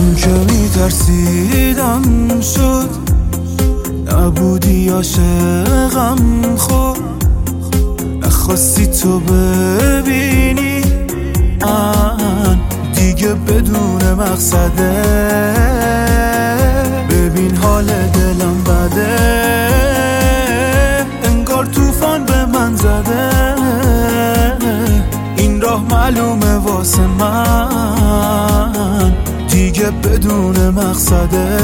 اون که میترسیدم شد، نبودی عاشقم خود، نخواستی تو ببینی دیگه بدون مقصده. ببین حال دلم بده، انگار طوفان به من زده. این راه معلومه واسه من، دیگه بدون مقصده.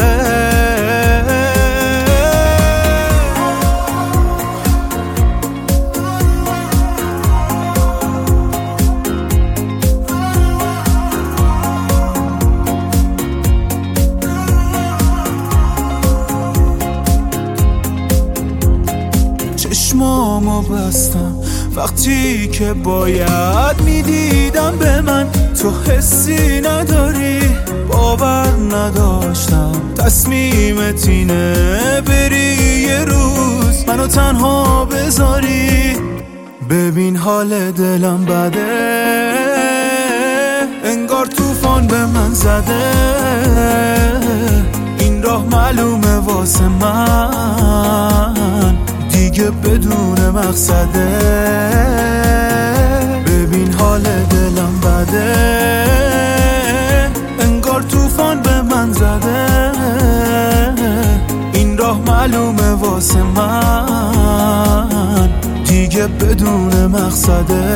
چشمامو بستم وقتی که باید میدیدم به من، تو حسی نداری، باور نداشتم تصمیمت اینه بری یه روز منو تنها بذاری. ببین حال دلم بده، انگار طوفان به من زده. این راه معلومه واسه من، دیگه بدون مقصده. ببین حال دلم بده، انگار طوفان به من زده. این راه معلومه واسه من، دیگه بدون مقصده.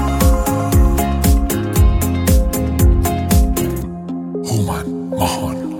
هومن ماهان